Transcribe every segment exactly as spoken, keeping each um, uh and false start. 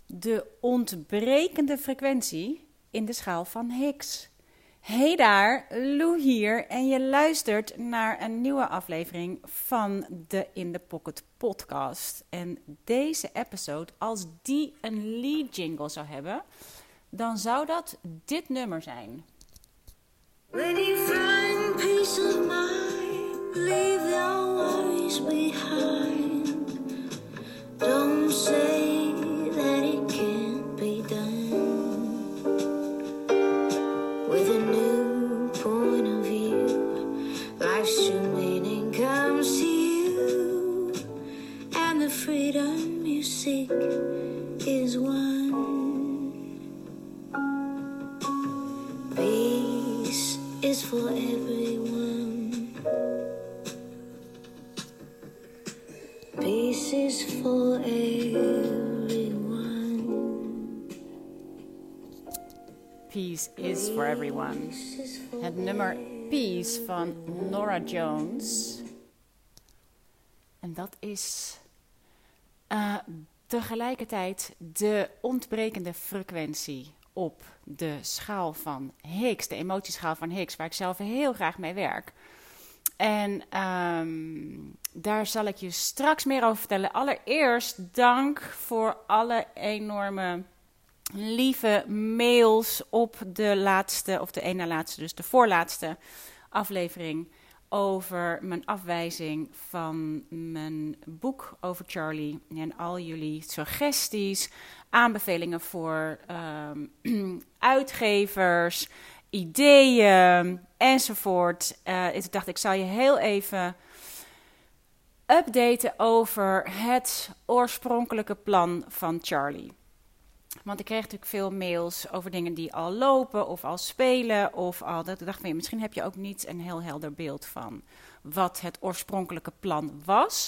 de ontbrekende frequentie in de schaal van Higgs. Hey daar, Lou hier en je luistert naar een nieuwe aflevering van de In The Pocket podcast. En deze episode, als die een lead jingle zou hebben, dan zou dat dit nummer zijn. When you find peace of mind, leave your worries behind. Don't say that it can't be done. With a new point of view, life's true meaning comes to you. And the freedom you seek is one. Peace is for everyone. Peace is for everyone. Peace is for everyone. Het nummer Peace van Norah Jones. En dat is uh, tegelijkertijd de ontbrekende frequentie op de schaal van Higgs, de emotieschaal van Higgs, waar ik zelf heel graag mee werk. En um, daar zal ik je straks meer over vertellen. Allereerst dank voor alle enorme lieve mails op de laatste, of de één na laatste, dus de voorlaatste aflevering over mijn afwijzing van mijn boek over Charlie. En al jullie suggesties, aanbevelingen voor um, uitgevers, ideeën enzovoort. Uh, ik dacht, ik zal je heel even updaten over het oorspronkelijke plan van Charlie. Want ik kreeg natuurlijk veel mails over dingen die al lopen of al spelen. Of al, dat ik dacht, van, misschien heb je ook niet een heel helder beeld van wat het oorspronkelijke plan was.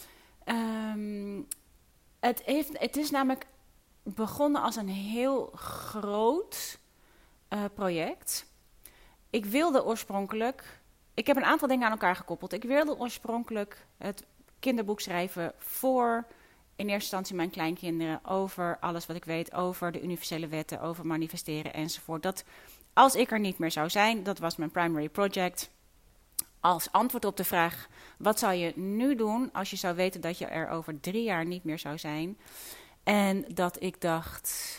Um, het, heeft, het is namelijk begonnen als een heel groot uh, project. Ik wilde oorspronkelijk, ik heb een aantal dingen aan elkaar gekoppeld. Ik wilde oorspronkelijk het kinderboek schrijven voor in eerste instantie mijn kleinkinderen over alles wat ik weet over de universele wetten, over manifesteren enzovoort. Dat als ik er niet meer zou zijn, dat was mijn primary project. Als antwoord op de vraag, wat zou je nu doen als je zou weten dat je er over drie jaar niet meer zou zijn? En dat ik dacht,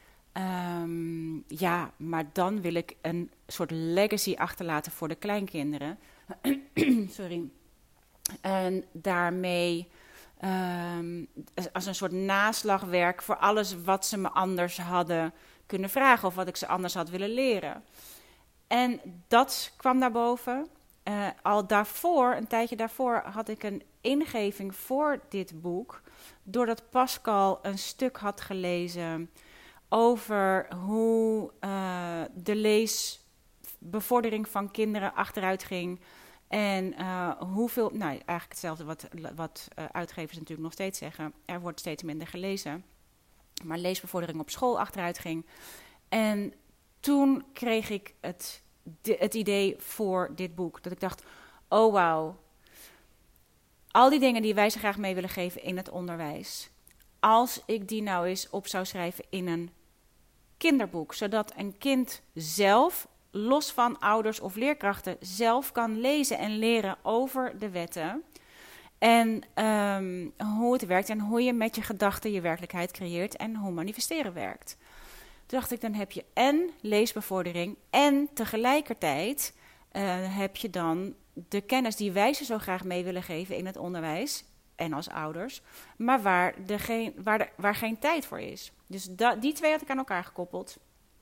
um, ja, maar dan wil ik een soort legacy achterlaten voor de kleinkinderen. Sorry. En daarmee Um, als een soort naslagwerk voor alles wat ze me anders hadden kunnen vragen of wat ik ze anders had willen leren. En dat kwam naar boven. Uh, al daarvoor, een tijdje daarvoor, had ik een ingeving voor dit boek, doordat Pascal een stuk had gelezen over hoe uh, de leesbevordering van kinderen achteruit ging. En uh, hoeveel, nou eigenlijk hetzelfde wat, wat uh, uitgevers natuurlijk nog steeds zeggen. Er wordt steeds minder gelezen. Maar leesbevordering op school achteruit ging. En toen kreeg ik het, de, het idee voor dit boek. Dat ik dacht, oh wauw. Al die dingen die wij zo graag mee willen geven in het onderwijs. Als ik die nou eens op zou schrijven in een kinderboek. Zodat een kind zelf, los van ouders of leerkrachten, zelf kan lezen en leren over de wetten. En um, hoe het werkt en hoe je met je gedachten je werkelijkheid creëert en hoe manifesteren werkt. Toen dacht ik, dan heb je en leesbevordering en tegelijkertijd uh, heb je dan de kennis die wij ze zo graag mee willen geven in het onderwijs en als ouders, maar waar, de geen, waar, de, waar geen tijd voor is. Dus da, die twee had ik aan elkaar gekoppeld.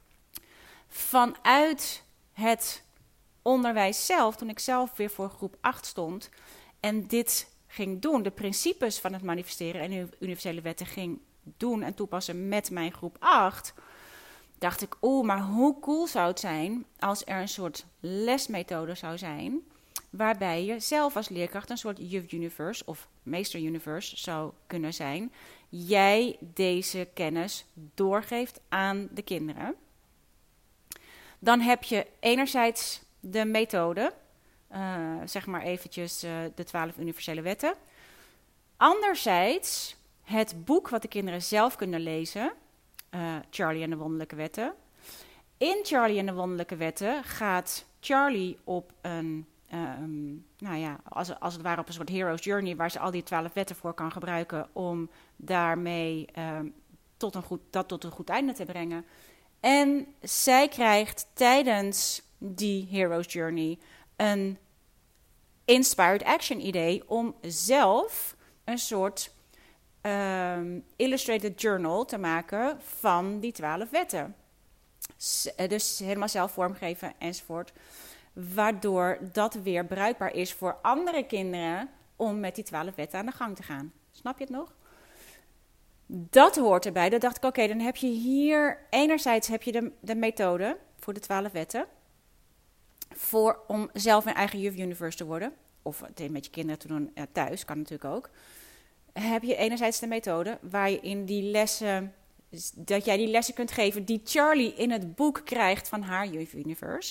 Vanuit het onderwijs zelf, toen ik zelf weer voor groep acht stond en dit ging doen, de principes van het manifesteren en de universele wetten ging doen en toepassen met mijn groep acht, dacht ik, oeh, maar hoe cool zou het zijn als er een soort lesmethode zou zijn, waarbij je zelf als leerkracht een soort juf universe of meester universe zou kunnen zijn. Jij deze kennis doorgeeft aan de kinderen. Dan heb je enerzijds de methode, uh, zeg maar eventjes uh, de twaalf universele wetten. Anderzijds het boek wat de kinderen zelf kunnen lezen, uh, Charlie en de Wonderlijke Wetten. In Charlie en de Wonderlijke Wetten gaat Charlie op een, um, nou ja, als, als het ware op een soort hero's journey, waar ze al die twaalf wetten voor kan gebruiken om daarmee um, tot een goed, dat tot een goed einde te brengen. En zij krijgt tijdens die hero's journey een inspired action idee om zelf een soort um, illustrated journal te maken van die twaalf wetten. Dus helemaal zelf vormgeven enzovoort. Waardoor dat weer bruikbaar is voor andere kinderen om met die twaalf wetten aan de gang te gaan. Snap je het nog? Dat hoort erbij. Dan dacht ik, oké, okay, dan heb je hier... Enerzijds heb je de, de methode voor de twaalf wetten. Voor, om zelf een eigen Juf Universe te worden. Of het met je kinderen te doen uh, thuis, kan natuurlijk ook. Heb je enerzijds de methode waar je in die lessen... dat jij die lessen kunt geven die Charlie in het boek krijgt van haar Juf Universe.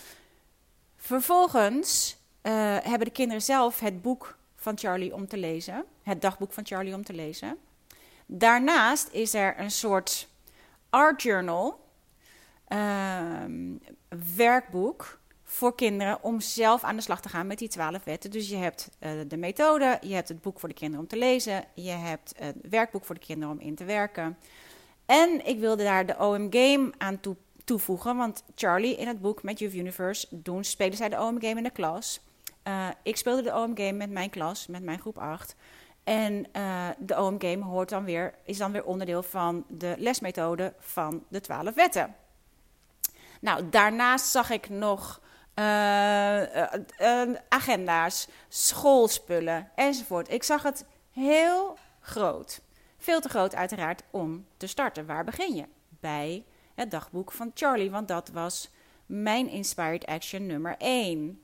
Vervolgens uh, hebben de kinderen zelf het boek van Charlie om te lezen. Het dagboek van Charlie om te lezen. Daarnaast is er een soort art journal, uh, werkboek voor kinderen om zelf aan de slag te gaan met die twaalf wetten. Dus je hebt uh, de methode, je hebt het boek voor de kinderen om te lezen, je hebt het werkboek voor de kinderen om in te werken. En ik wilde daar de O M Game aan toe, toevoegen, want Charlie in het boek met Juf Universe doen, spelen zij de O M Game in de klas. Uh, ik speelde de O M Game met mijn klas, met mijn groep acht. En uh, de O M Game hoort dan weer, is dan weer onderdeel van de lesmethode van de twaalf wetten. Nou, daarnaast zag ik nog uh, uh, uh, agenda's, schoolspullen enzovoort. Ik zag het heel groot. Veel te groot uiteraard om te starten. Waar begin je? Bij het dagboek van Charlie, want dat was mijn Inspired Action nummer één.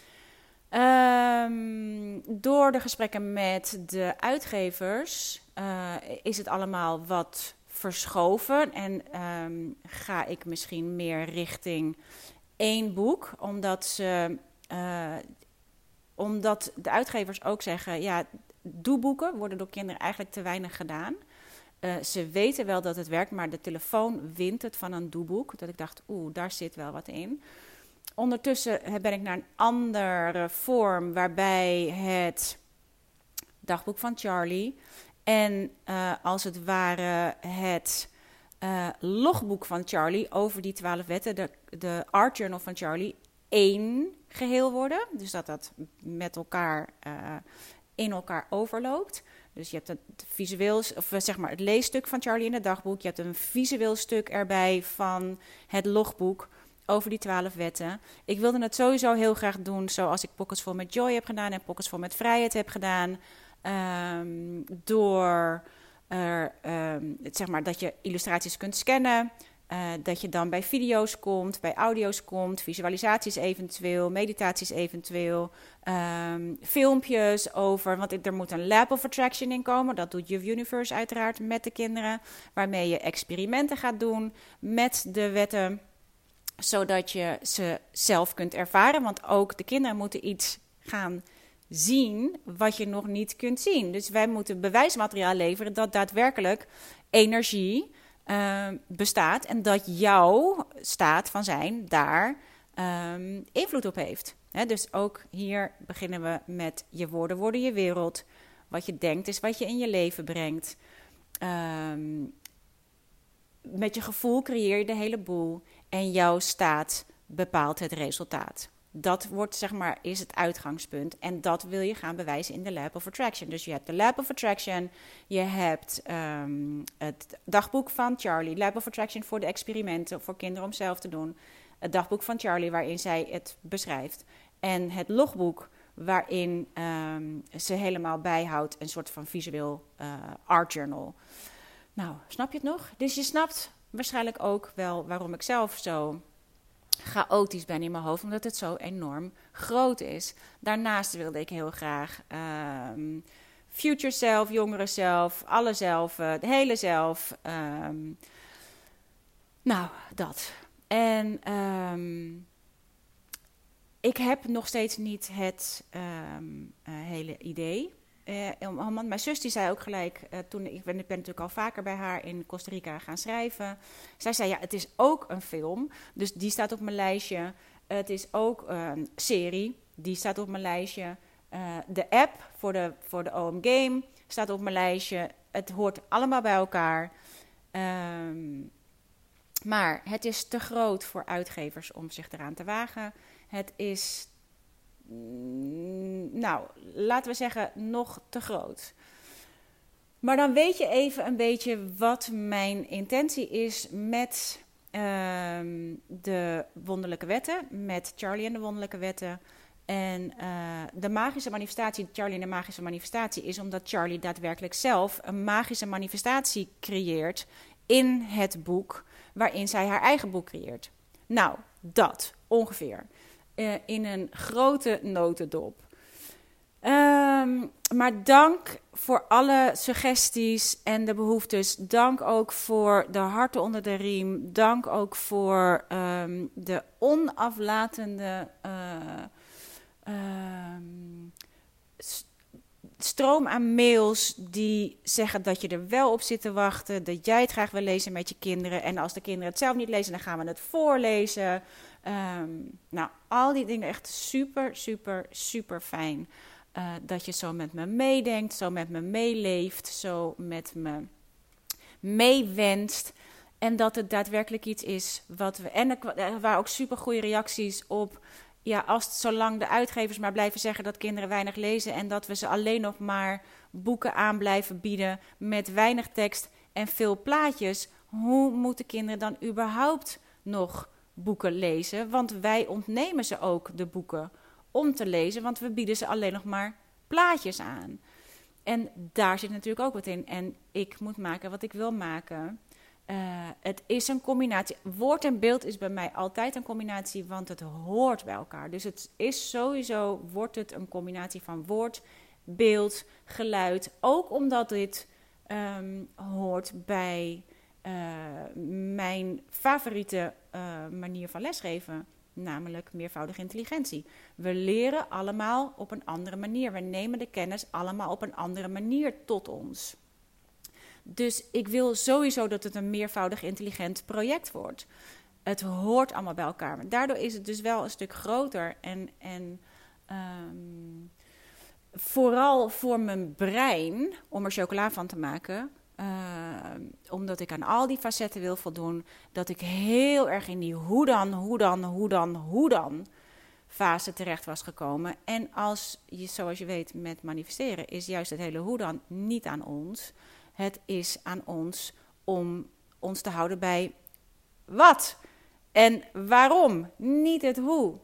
Um, door de gesprekken met de uitgevers uh, is het allemaal wat verschoven en um, ga ik misschien meer richting één boek, omdat ze, uh, omdat de uitgevers ook zeggen, ja, doeboeken worden door kinderen eigenlijk te weinig gedaan. Uh, ze weten wel dat het werkt, maar de telefoon wint het van een doeboek. Dat ik dacht, oeh, daar zit wel wat in. Ondertussen ben ik naar een andere vorm waarbij het dagboek van Charlie en uh, als het ware het uh, logboek van Charlie over die twaalf wetten, de, de art journal van Charlie, één geheel worden. Dus dat dat met elkaar uh, in elkaar overloopt. Dus je hebt het visueel, of zeg maar het leesstuk van Charlie in het dagboek. Je hebt een visueel stuk erbij van het logboek over die twaalf wetten. Ik wilde het sowieso heel graag doen zoals ik Pockets Vol met Joy heb gedaan en Pockets Vol met Vrijheid heb gedaan. Um, door uh, um, zeg maar dat je illustraties kunt scannen. Uh, dat je dan bij video's komt, bij audio's komt, visualisaties eventueel, meditaties eventueel, um, filmpjes over, want er moet een Lab of Attraction in komen, dat doet Juf Universe uiteraard met de kinderen, waarmee je experimenten gaat doen met de wetten, zodat je ze zelf kunt ervaren, want ook de kinderen moeten iets gaan zien wat je nog niet kunt zien. Dus wij moeten bewijsmateriaal leveren dat daadwerkelijk energie Uh, bestaat en dat jouw staat van zijn daar um, invloed op heeft. He, dus ook hier beginnen we met je woorden worden je wereld. Wat je denkt is wat je in je leven brengt. Um, met je gevoel creëer je de hele boel en jouw staat bepaalt het resultaat. Dat wordt, zeg maar, is het uitgangspunt. En dat wil je gaan bewijzen in de Lab of Attraction. Dus je hebt de Lab of Attraction. Je hebt um, het dagboek van Charlie. Lab of Attraction voor de experimenten. Voor kinderen om zelf te doen. Het dagboek van Charlie waarin zij het beschrijft. En het logboek waarin um, ze helemaal bijhoudt. Een soort van visueel uh, art journal. Nou, snap je het nog? Dus je snapt waarschijnlijk ook wel waarom ik zelf zo chaotisch ben in mijn hoofd, omdat het zo enorm groot is. Daarnaast wilde ik heel graag um, future self, jongere zelf, alle zelf, uh, de hele zelf. Um, nou, dat. En um, ik heb nog steeds niet het um, uh, hele idee. Uh, want mijn zus die zei ook gelijk, uh, toen ik ben, ik ben natuurlijk al vaker bij haar in Costa Rica gaan schrijven. Zij zei, ja, het is ook een film, dus die staat op mijn lijstje. Uh, het is ook een serie, die staat op mijn lijstje. Uh, de app voor de, voor de O M Game staat op mijn lijstje. Het hoort allemaal bij elkaar. Um, maar het is te groot voor uitgevers om zich eraan te wagen. Het is, nou, laten we zeggen, nog te groot. Maar dan weet je even een beetje wat mijn intentie is met uh, de wonderlijke wetten. Met Charlie en de wonderlijke wetten. En uh, de magische manifestatie, Charlie en de magische manifestatie, is omdat Charlie daadwerkelijk zelf een magische manifestatie creëert in het boek, waarin zij haar eigen boek creëert. Nou, dat ongeveer. Uh, in een grote notendop. Um, maar dank voor alle suggesties en de behoeftes. Dank ook voor de harten onder de riem. Dank ook voor um, de onaflatende uh, um, stroom aan mails die zeggen dat je er wel op zit te wachten. Dat jij het graag wil lezen met je kinderen. En als de kinderen het zelf niet lezen, dan gaan we het voorlezen. Um, nou, al die dingen echt super, super, super fijn. Uh, dat je zo met me meedenkt, zo met me meeleeft, zo met me meewenst. En dat het daadwerkelijk iets is wat we... En er waren ook super goede reacties op... Ja, als zolang de uitgevers maar blijven zeggen dat kinderen weinig lezen... en dat we ze alleen nog maar boeken aan blijven bieden met weinig tekst en veel plaatjes... hoe moeten kinderen dan überhaupt nog boeken lezen? Want wij ontnemen ze ook de boeken om te lezen, want we bieden ze alleen nog maar plaatjes aan. En daar zit natuurlijk ook wat in. En ik moet maken wat ik wil maken. Uh, het is een combinatie. Woord en beeld is bij mij altijd een combinatie, want het hoort bij elkaar. Dus het is sowieso, wordt het een combinatie van woord, beeld, geluid. Ook omdat dit um, hoort bij uh, mijn favoriete uh, manier van lesgeven. Namelijk meervoudige intelligentie. We leren allemaal op een andere manier. We nemen de kennis allemaal op een andere manier tot ons. Dus ik wil sowieso dat het een meervoudig intelligent project wordt. Het hoort allemaal bij elkaar. Maar daardoor is het dus wel een stuk groter. En, en um, vooral voor mijn brein, om er chocola van te maken... Uh, omdat ik aan al die facetten wil voldoen, dat ik heel erg in die hoe dan, hoe dan, hoe dan, hoe dan fase terecht was gekomen. En als je, zoals je weet, met manifesteren is juist het hele hoe dan niet aan ons. Het is aan ons om ons te houden bij wat en waarom, niet het hoe.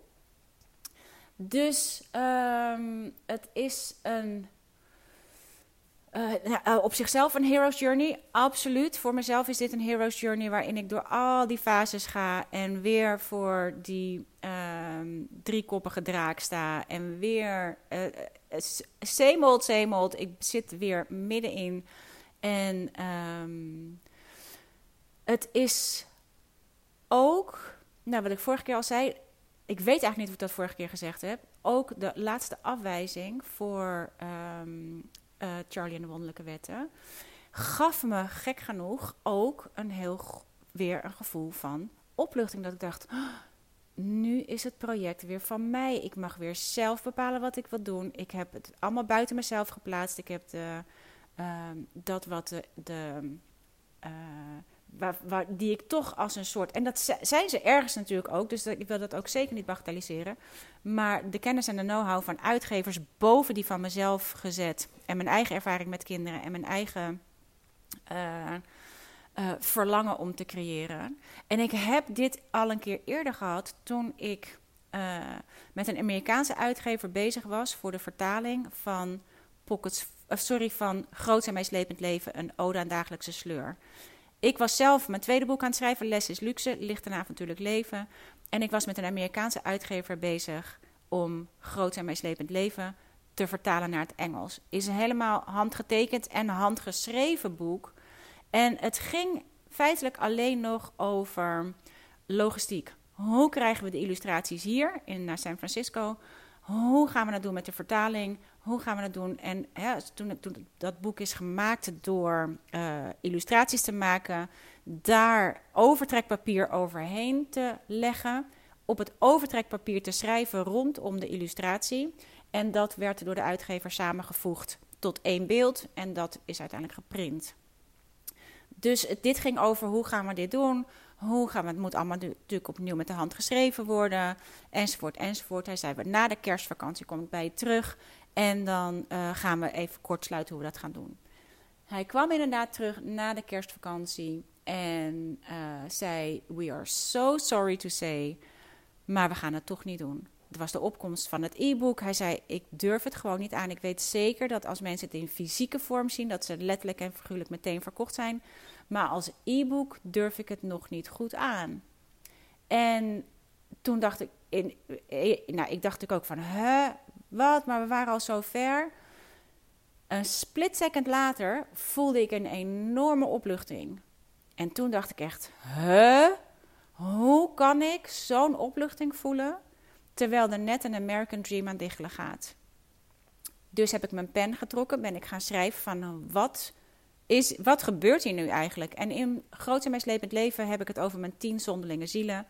Dus um, het is een... Uh, nou, op zichzelf een hero's journey, absoluut. Voor mezelf is dit een hero's journey waarin ik door al die fases ga en weer voor die uh, driekoppige draak sta en weer uh, same old, same old. Ik zit weer middenin en um, het is ook, nou wat ik vorige keer al zei, ik weet eigenlijk niet of ik dat vorige keer gezegd heb, ook de laatste afwijzing voor Um, Uh, Charlie en de wonderlijke wetten, gaf me gek genoeg ook een heel weer een gevoel van opluchting. Dat ik dacht, oh, nu is het project weer van mij. Ik mag weer zelf bepalen wat ik wil doen. Ik heb het allemaal buiten mezelf geplaatst. Ik heb de, uh, dat wat de... de uh, Waar, waar, die ik toch als een soort... En dat zijn ze ergens natuurlijk ook, dus ik wil dat ook zeker niet bagatelliseren. Maar de kennis en de know-how van uitgevers boven die van mezelf gezet. En mijn eigen ervaring met kinderen en mijn eigen uh, uh, verlangen om te creëren. En ik heb dit al een keer eerder gehad toen ik uh, met een Amerikaanse uitgever bezig was voor de vertaling van Pockets, uh, sorry, van Groots en Meeslepend Leven, een ode aan dagelijkse sleur. Ik was zelf mijn tweede boek aan het schrijven, Les is Luxe, Licht en Avontuurlijk Leven. En ik was met een Amerikaanse uitgever bezig om Groots en Meeslepend Leven te vertalen naar het Engels. Is een helemaal handgetekend en handgeschreven boek. En het ging feitelijk alleen nog over logistiek. Hoe krijgen we de illustraties hier in, naar San Francisco? Hoe gaan we dat doen met de vertaling? Hoe gaan we dat doen? En ja, toen, toen dat boek is gemaakt door uh, illustraties te maken, daar overtrekpapier overheen te leggen, op het overtrekpapier te schrijven rondom de illustratie. En dat werd door de uitgever samengevoegd tot één beeld en dat is uiteindelijk geprint. Dus het, dit ging over hoe gaan we dit doen? Hoe gaan we, het moet allemaal natuurlijk opnieuw met de hand geschreven worden, enzovoort, enzovoort. Hij zei, na de kerstvakantie kom ik bij je terug en dan uh, gaan we even kort sluiten hoe we dat gaan doen. Hij kwam inderdaad terug na de kerstvakantie en uh, zei, we are so sorry to say, maar we gaan het toch niet doen. Het was de opkomst van het e-book. Hij zei, ik durf het gewoon niet aan. Ik weet zeker dat als mensen het in fysieke vorm zien, dat ze letterlijk en figuurlijk meteen verkocht zijn. Maar als e-book durf ik het nog niet goed aan. En toen dacht ik, in, nou, ik dacht natuurlijk ook van, hè, wat? Maar we waren al zo ver. Een split second later voelde ik een enorme opluchting. En toen dacht ik echt, hè? Hoe kan ik zo'n opluchting voelen, terwijl er net een American Dream aan diggelen gaat? Dus heb ik mijn pen getrokken, ben ik gaan schrijven van wat, is, wat gebeurt hier nu eigenlijk? En in Groot en Meeslepend Leven heb ik het over mijn tien zonderlinge zielen.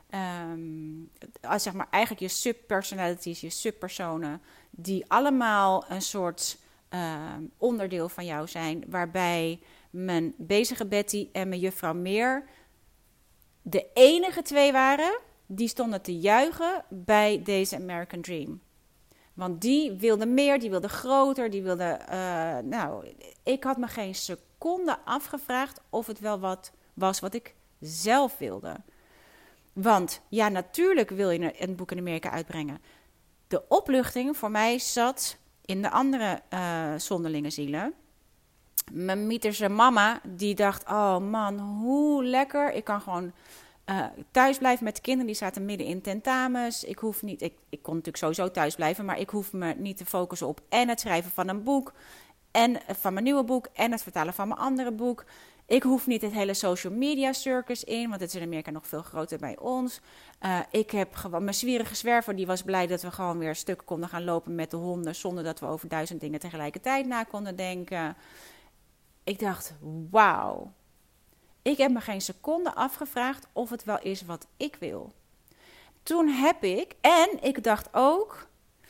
Um, als zeg maar eigenlijk je subpersonalities, je subpersonen, die allemaal een soort uh, onderdeel van jou zijn, waarbij mijn bezige Betty en mijn juffrouw Meer de enige twee waren die stonden te juichen bij deze American Dream. Want die wilde meer, die wilde groter, die wilde... Uh, nou, ik had me geen seconde afgevraagd of het wel wat was wat ik zelf wilde. Want ja, natuurlijk wil je een boek in Amerika uitbrengen. De opluchting voor mij zat in de andere uh, zonderlinge zielen. Mijn Mieterse mama, die dacht, oh man, hoe lekker. Ik kan gewoon uh, thuis blijven met de kinderen. Die zaten midden in tentamens. Ik hoef niet, ik, ik kon natuurlijk sowieso thuis blijven, maar ik hoef me niet te focussen op en het schrijven van een boek, en van mijn nieuwe boek, en het vertalen van mijn andere boek. Ik hoef niet het hele social media circus in, want het is in Amerika nog veel groter bij ons. Uh, ik heb gewoon, mijn zwierige zwerver, die was blij dat we gewoon weer stuk konden gaan lopen met de honden, zonder dat we over duizend dingen tegelijkertijd na konden denken. Ik dacht, wauw. Ik heb me geen seconde afgevraagd of het wel is wat ik wil. Toen heb ik, en ik dacht ook,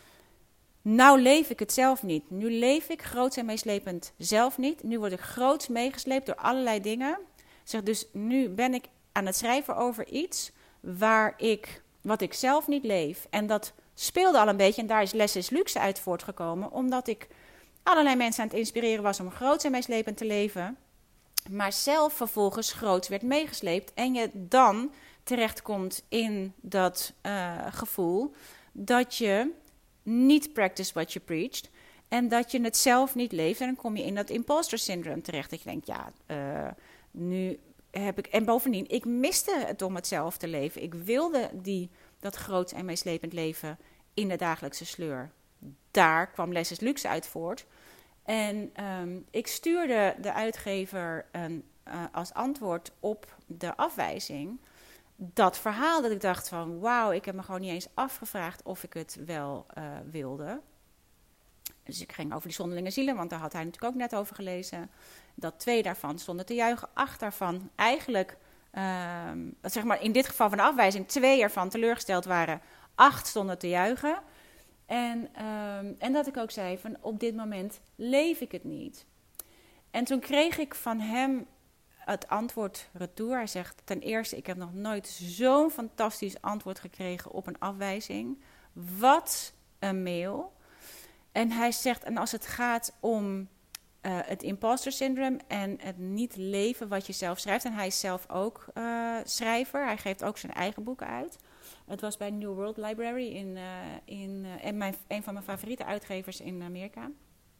nou leef ik het zelf niet. Nu leef ik groots en meeslepend zelf niet. Nu word ik groots meegesleept door allerlei dingen. Zeg, dus nu ben ik aan het schrijven over iets waar ik, wat ik zelf niet leef. En dat speelde al een beetje, en daar is Les is Luxe uit voortgekomen, omdat ik allerlei mensen aan het inspireren was om groots en meeslepend te leven, maar zelf vervolgens groots werd meegesleept en je dan terechtkomt in dat uh, gevoel dat je niet practice what you preached en dat je het zelf niet leeft en dan kom je in dat imposter syndrome terecht. Dat je denkt, ja, uh, nu heb ik, en bovendien, ik miste het om het zelf te leven. Ik wilde die, dat groots en meeslepend leven in de dagelijkse sleur. Daar kwam Les is Luxe uit voort. En um, ik stuurde de uitgever een, uh, als antwoord op de afwijzing dat verhaal dat ik dacht van wauw, ik heb me gewoon niet eens afgevraagd of ik het wel uh, wilde. Dus ik ging over die zonderlinge zielen, want daar had hij natuurlijk ook net over gelezen. Dat twee daarvan stonden te juichen, acht daarvan eigenlijk, uh, zeg maar in dit geval van de afwijzing, twee ervan teleurgesteld waren, acht stonden te juichen. En, um, en dat ik ook zei van op dit moment leef ik het niet. En toen kreeg ik van hem het antwoord retour. Hij zegt ten eerste, ik heb nog nooit zo'n fantastisch antwoord gekregen op een afwijzing. Wat een mail. En hij zegt, en als het gaat om uh, het imposter syndrome en het niet leven wat je zelf schrijft. En hij is zelf ook uh, schrijver. Hij geeft ook zijn eigen boeken uit. Het was bij New World Library in, uh, in uh, en mijn, een van mijn favoriete uitgevers in Amerika.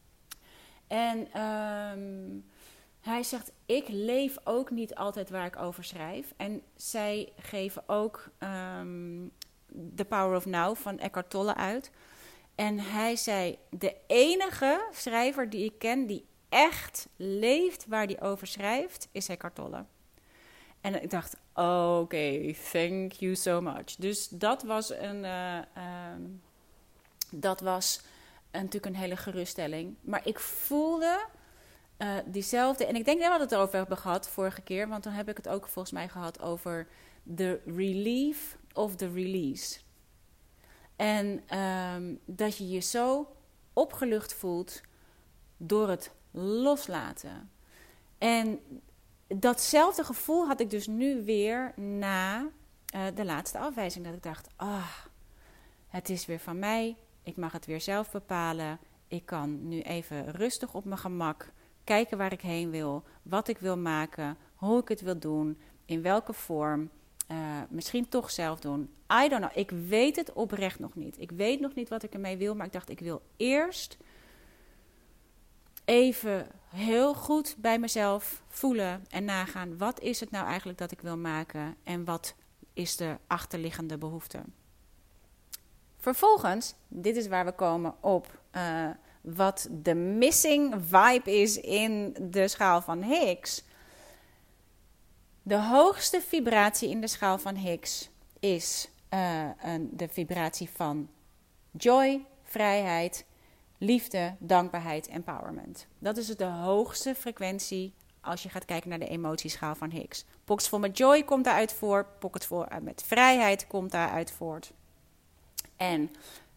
En um, hij zegt, ik leef ook niet altijd waar ik over schrijf. En zij geven ook um, The Power of Now van Eckhart Tolle uit. En hij zei, de enige schrijver die ik ken die echt leeft waar hij over schrijft, is Eckhart Tolle. En ik dacht, oké, okay, thank you so much. Dus dat was een, uh, um, dat was en natuurlijk een hele geruststelling. Maar ik voelde uh, diezelfde... En ik denk dat we het erover hebben gehad vorige keer. Want dan heb ik het ook volgens mij gehad over de relief of the release. En um, dat je je zo opgelucht voelt door het loslaten. En datzelfde gevoel had ik dus nu weer na uh, de laatste afwijzing. Dat ik dacht, ah, oh, het is weer van mij. Ik mag het weer zelf bepalen. Ik kan nu even rustig op mijn gemak kijken waar ik heen wil. Wat ik wil maken. Hoe ik het wil doen. In welke vorm. Uh, misschien toch zelf doen. I don't know. Ik weet het oprecht nog niet. Ik weet nog niet wat ik ermee wil. Maar ik dacht, ik wil eerst even heel goed bij mezelf voelen en nagaan. Wat is het nou eigenlijk dat ik wil maken? En wat is de achterliggende behoefte? Vervolgens, dit is waar we komen op uh, wat de missing vibe is in de schaal van Higgs. De hoogste vibratie in de schaal van Higgs is uh, een, de vibratie van joy, vrijheid, liefde, dankbaarheid, empowerment. Dat is de hoogste frequentie als je gaat kijken naar de emotieschaal van Higgs. Pockets vol met joy komt daaruit voort. Pockets vol met vrijheid komt daaruit voort. En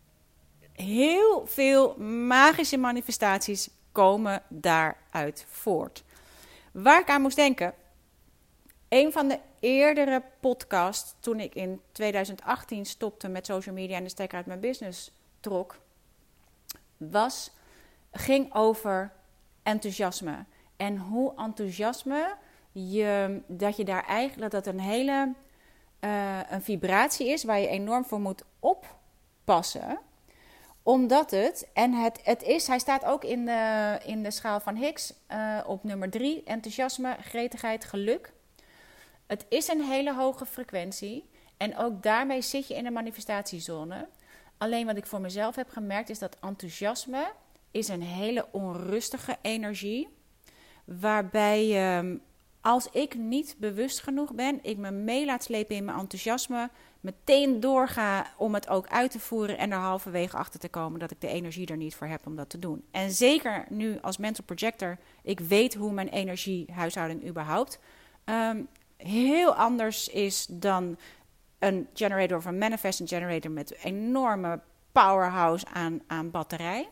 heel veel magische manifestaties komen daaruit voort. Waar ik aan moest denken. Een van de eerdere podcasts, toen ik in tweeduizend achttien stopte met social media en de stekker uit mijn business trok, was, ging over enthousiasme. En hoe enthousiasme, je, dat je daar eigenlijk, dat dat een hele uh, een vibratie is waar je enorm voor moet oppassen. Omdat het, en het, het is, hij staat ook in de, in de schaal van Higgs uh, op nummer drie, enthousiasme, gretigheid, geluk. Het is een hele hoge frequentie en ook daarmee zit je in een manifestatiezone. Alleen wat ik voor mezelf heb gemerkt is dat enthousiasme is een hele onrustige energie. Waarbij um, als ik niet bewust genoeg ben, ik me mee laat slepen in mijn enthousiasme, meteen doorga om het ook uit te voeren en er halverwege achter te komen dat ik de energie er niet voor heb om dat te doen. En zeker nu als mental projector, ik weet hoe mijn energiehuishouding überhaupt um, heel anders is dan een generator of een manifesting generator met een enorme powerhouse aan, aan batterij.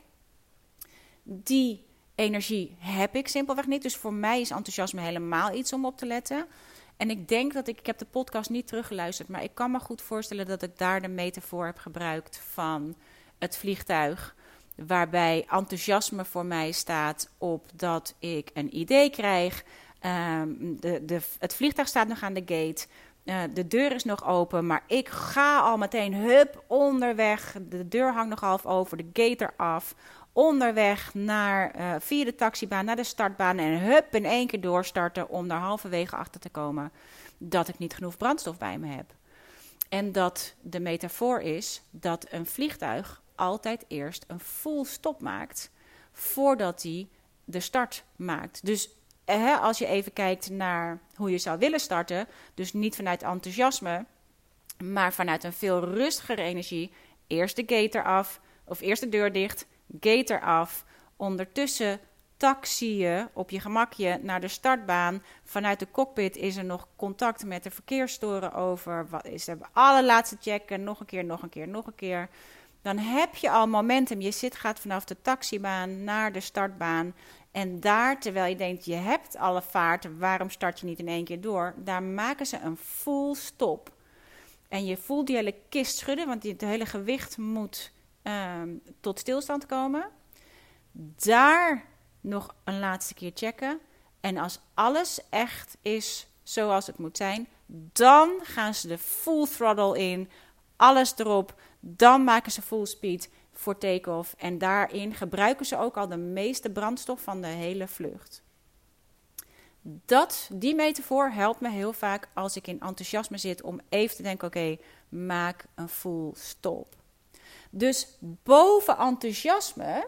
Die energie heb ik simpelweg niet. Dus voor mij is enthousiasme helemaal iets om op te letten. En ik denk dat ik, ik heb de podcast niet teruggeluisterd, maar ik kan me goed voorstellen dat ik daar de metafoor heb gebruikt van het vliegtuig. Waarbij enthousiasme voor mij staat op dat ik een idee krijg. Um, de, de, het vliegtuig staat nog aan de gate. Uh, de deur is nog open, maar ik ga al meteen, hup, onderweg. De deur hangt nog half over, de gate eraf. Onderweg naar, uh, via de taxibaan naar de startbaan en hup, in één keer doorstarten om daar halverwege achter te komen dat ik niet genoeg brandstof bij me heb. En dat de metafoor is dat een vliegtuig altijd eerst een full stop maakt voordat hij de start maakt. Dus He, als je even kijkt naar hoe je zou willen starten, dus niet vanuit enthousiasme, maar vanuit een veel rustigere energie, eerst de gate eraf, of eerst de deur dicht, gate eraf, ondertussen taxi je op je gemakje naar de startbaan. Vanuit de cockpit is er nog contact met de verkeerstoren over, wat is er, allerlaatste checken, nog een keer, nog een keer, nog een keer. Dan heb je al momentum, je zit, gaat vanaf de taxibaan naar de startbaan. En daar, terwijl je denkt, je hebt alle vaart, waarom start je niet in één keer door? Daar maken ze een full stop. En je voelt die hele kist schudden, want het hele gewicht moet um, tot stilstand komen. Daar nog een laatste keer checken. En als alles echt is zoals het moet zijn, dan gaan ze de full throttle in, alles erop. Dan maken ze full speed voor take-off. En daarin gebruiken ze ook al de meeste brandstof van de hele vlucht. Dat, die metafoor helpt me heel vaak als ik in enthousiasme zit om even te denken, oké, okay, maak een full stop. Dus boven enthousiasme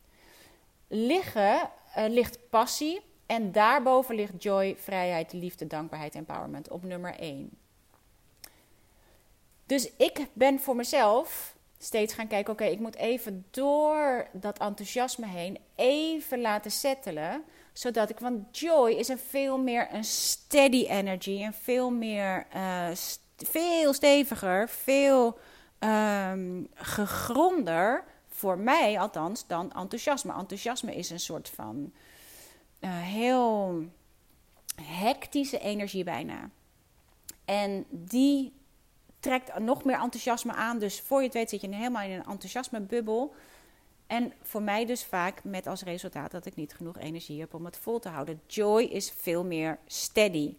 liggen, uh, ligt passie en daarboven ligt joy, vrijheid, liefde, dankbaarheid, empowerment op nummer één. Dus ik ben voor mezelf steeds gaan kijken, oké, okay, ik moet even door dat enthousiasme heen even laten settelen, zodat ik, want joy is een veel meer een steady energy, en veel meer, uh, st- veel steviger, veel um, gegronder, voor mij althans, dan enthousiasme. Enthousiasme is een soort van uh, heel hectische energie bijna. En die trekt nog meer enthousiasme aan. Dus voor je het weet zit je helemaal in een enthousiasmebubbel. En voor mij dus vaak met als resultaat dat ik niet genoeg energie heb om het vol te houden. Joy is veel meer steady.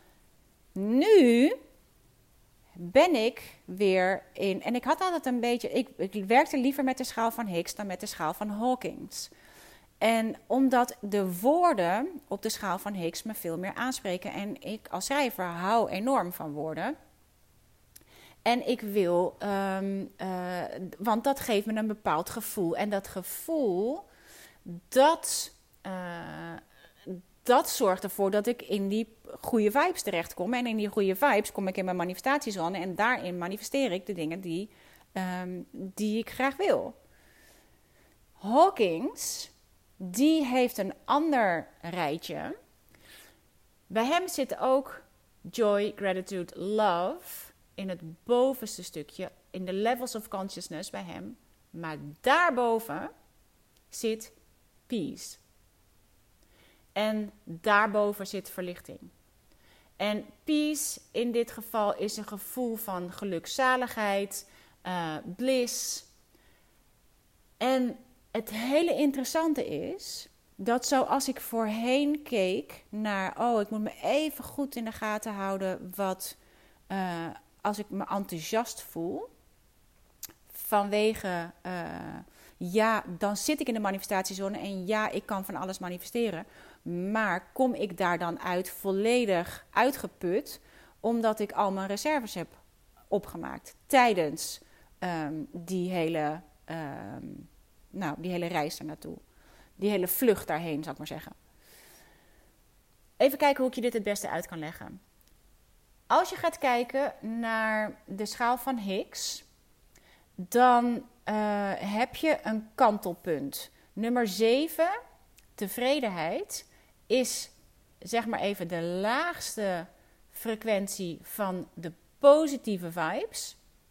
Nu ben ik weer in... En ik had altijd een beetje... Ik, ik werkte liever met de schaal van Higgs dan met de schaal van Hawkins. En omdat de woorden op de schaal van Higgs me veel meer aanspreken. En ik als schrijver hou enorm van woorden. En ik wil, um, uh, want dat geeft me een bepaald gevoel. En dat gevoel, dat, uh, dat zorgt ervoor dat ik in die goede vibes terechtkom. En in die goede vibes kom ik in mijn manifestatiezone. En daarin manifesteer ik de dingen die, um, die ik graag wil. Hawkins, die heeft een ander rijtje. Bij hem zit ook joy, gratitude, love in het bovenste stukje, in de levels of consciousness bij hem. Maar daarboven zit peace. En daarboven zit verlichting. En peace in dit geval is een gevoel van gelukzaligheid, uh, bliss. En het hele interessante is dat zoals ik voorheen keek naar, oh, ik moet me even goed in de gaten houden wat, uh, als ik me enthousiast voel, vanwege, uh, ja, dan zit ik in de manifestatiezone en ja, ik kan van alles manifesteren. Maar kom ik daar dan uit volledig uitgeput, omdat ik al mijn reserves heb opgemaakt tijdens um, die hele, um, nou, die hele reis ernaartoe. Die hele vlucht daarheen, zou ik maar zeggen. Even kijken hoe ik je dit het beste uit kan leggen. Als je gaat kijken naar de schaal van Higgs, dan uh, heb je een kantelpunt. Nummer zeven, tevredenheid, is zeg maar even de laagste frequentie van de positieve vibes.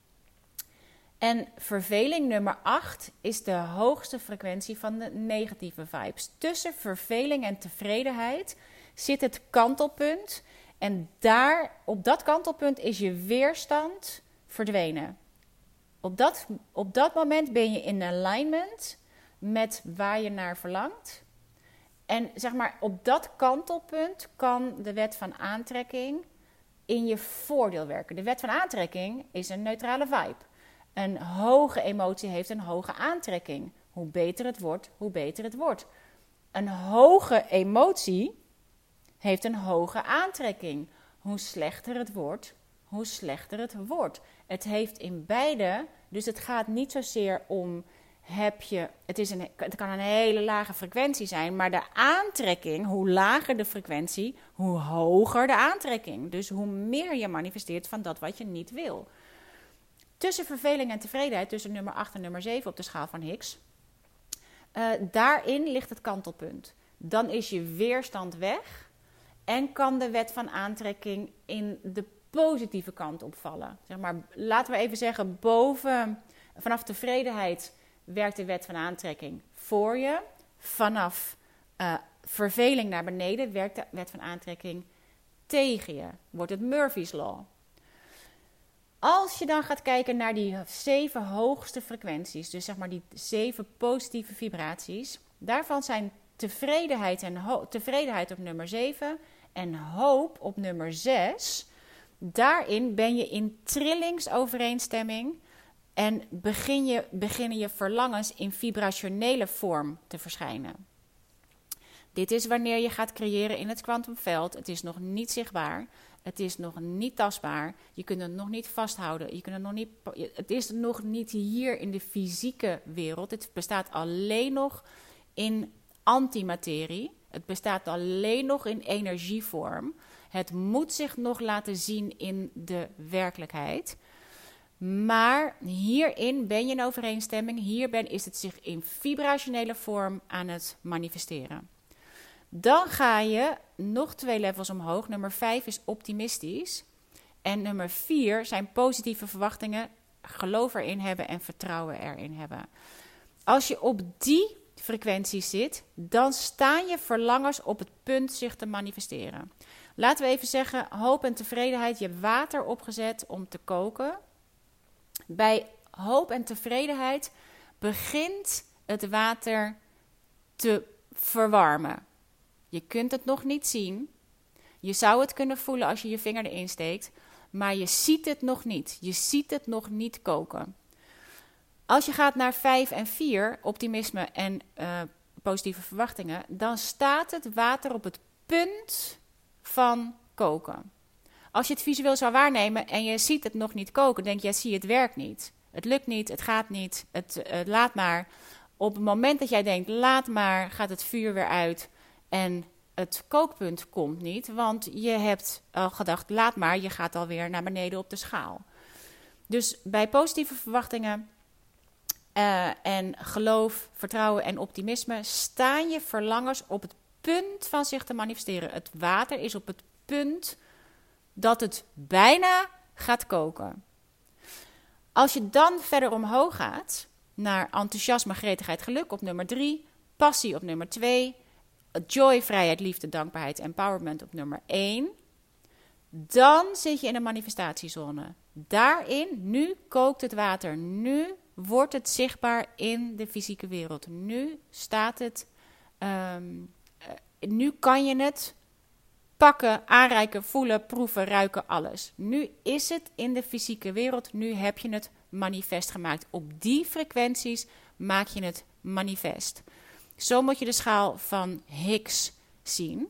En verveling nummer acht is de hoogste frequentie van de negatieve vibes. Tussen verveling en tevredenheid zit het kantelpunt. En daar, op dat kantelpunt is je weerstand verdwenen. Op dat, op dat moment ben je in alignment met waar je naar verlangt. En zeg maar, op dat kantelpunt kan de wet van aantrekking in je voordeel werken. De wet van aantrekking is een neutrale vibe. Een hoge emotie heeft een hoge aantrekking. Hoe beter het wordt, hoe beter het wordt. Een hoge emotie heeft een hoge aantrekking. Hoe slechter het wordt, hoe slechter het wordt. Het heeft in beide, dus het gaat niet zozeer om, heb je, het, is een, het kan een hele lage frequentie zijn, maar de aantrekking, hoe lager de frequentie, hoe hoger de aantrekking. Dus hoe meer je manifesteert van dat wat je niet wil. Tussen verveling en tevredenheid, tussen nummer acht en nummer zeven op de schaal van Higgs, uh, daarin ligt het kantelpunt. Dan is je weerstand weg en kan de wet van aantrekking in de positieve kant opvallen. Zeg maar, laten we even zeggen, boven, vanaf tevredenheid werkt de wet van aantrekking voor je. Vanaf uh, verveling naar beneden werkt de wet van aantrekking tegen je. Wordt het Murphy's Law. Als je dan gaat kijken naar die zeven hoogste frequenties, dus zeg maar die zeven positieve vibraties, daarvan zijn tevredenheid, en ho- tevredenheid op nummer zeven en hoop op nummer zes. Daarin ben je in trillingsovereenstemming en begin je, beginnen je verlangens in vibrationele vorm te verschijnen. Dit is wanneer je gaat creëren in het kwantumveld. Het is nog niet zichtbaar. Het is nog niet tastbaar. Je kunt het nog niet vasthouden. Je kunt het, nog niet, het is nog niet hier in de fysieke wereld. Het bestaat alleen nog in antimaterie. Het bestaat alleen nog in energievorm. Het moet zich nog laten zien in de werkelijkheid. Maar hierin ben je in overeenstemming. Hier ben, is het zich in vibrationele vorm aan het manifesteren. Dan ga je nog twee levels omhoog. Nummer vijf is optimistisch. En nummer vier zijn positieve verwachtingen. Geloof erin hebben en vertrouwen erin hebben. Als je op die frequentie zit, dan staan je verlangens op het punt zich te manifesteren. Laten we even zeggen, hoop en tevredenheid. Je hebt water opgezet om te koken. Bij hoop en tevredenheid begint het water te verwarmen. Je kunt het nog niet zien. Je zou het kunnen voelen als je je vinger erin steekt. Maar je ziet het nog niet. Je ziet het nog niet koken. Als je gaat naar vijf en vier, optimisme en uh, positieve verwachtingen, dan staat het water op het punt van koken. Als je het visueel zou waarnemen en je ziet het nog niet koken, denk je, ja, zie je, het werkt niet. Het lukt niet, het gaat niet, het uh, laat maar. Op het moment dat jij denkt, laat maar, gaat het vuur weer uit en het kookpunt komt niet, want je hebt al gedacht, laat maar, je gaat alweer naar beneden op de schaal. Dus bij positieve verwachtingen uh, en geloof, vertrouwen en optimisme staan je verlangens op het punt van zich te manifesteren. Het water is op het punt dat het bijna gaat koken. Als je dan verder omhoog gaat naar enthousiasme, gretigheid, geluk op nummer drie, passie op nummer twee, joy, vrijheid, liefde, dankbaarheid, empowerment op nummer één. Dan zit je in de manifestatiezone. Daarin, nu kookt het water. Nu wordt het zichtbaar in de fysieke wereld. Nu staat het, um, uh, nu kan je het pakken, aanreiken, voelen, proeven, ruiken, alles. Nu is het in de fysieke wereld. Nu heb je het manifest gemaakt. Op die frequenties maak je het manifest. Zo moet je de schaal van Higgs zien.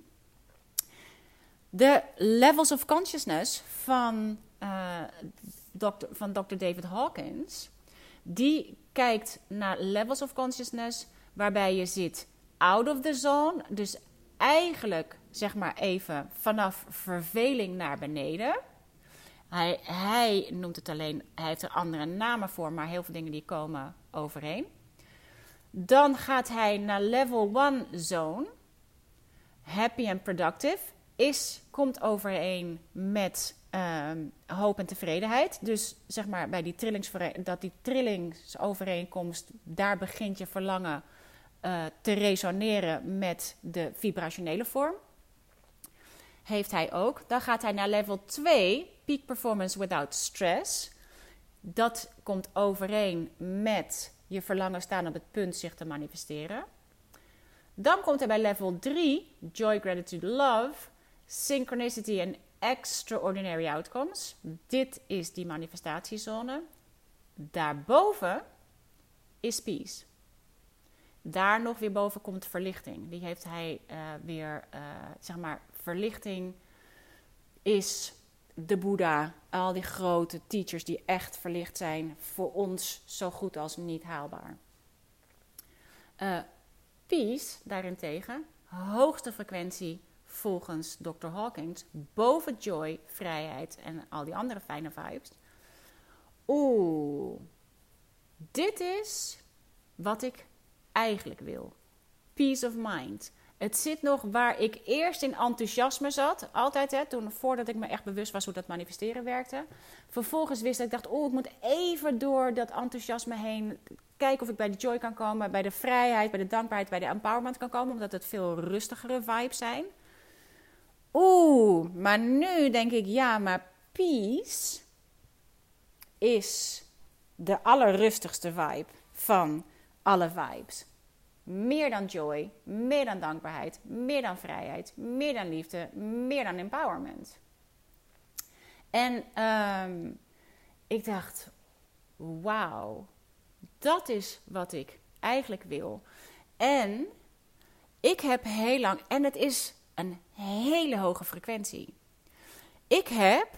De levels of consciousness van, uh, dokter, van dokter David Hawkins, die kijkt naar levels of consciousness waarbij je zit out of the zone, dus eigenlijk zeg maar even vanaf verveling naar beneden. Hij, hij noemt het alleen, hij heeft er andere namen voor, maar heel veel dingen die komen overeen. Dan gaat hij naar level one zone. Happy and productive. Is, komt overeen met uh, hoop en tevredenheid. Dus zeg maar bij die dat die trillingsovereenkomst, daar begint je verlangen uh, te resoneren met de vibrationele vorm. Heeft hij ook. Dan gaat hij naar level twee, peak performance without stress. Dat komt overeen met je verlangen staan op het punt zich te manifesteren. Dan komt hij bij level drie, joy, gratitude, love, synchronicity en extraordinary outcomes. Dit is die manifestatiezone. Daarboven is peace. Daar nog weer boven komt verlichting. Die heeft hij uh, weer, uh, zeg maar, verlichting is de Boeddha, al die grote teachers die echt verlicht zijn, voor ons zo goed als niet haalbaar. Uh, peace, daarentegen, hoogste frequentie volgens dokter Hawkins, boven joy, vrijheid en al die andere fijne vibes. Oeh, dit is wat ik eigenlijk wil. Peace of mind. Het zit nog waar ik eerst in enthousiasme zat. Altijd, hè, toen, voordat ik me echt bewust was hoe dat manifesteren werkte. Vervolgens wist ik, ik dacht, oh, ik moet even door dat enthousiasme heen. Kijken of ik bij de joy kan komen, bij de vrijheid, bij de dankbaarheid, bij de empowerment kan komen. Omdat het veel rustigere vibes zijn. Oeh, maar nu denk ik, ja, maar peace is de allerrustigste vibe van alle vibes. Meer dan joy, meer dan dankbaarheid, meer dan vrijheid, meer dan liefde, meer dan empowerment. En um, ik dacht, wauw, dat is wat ik eigenlijk wil. En ik heb heel lang, en het is een hele hoge frequentie. Ik heb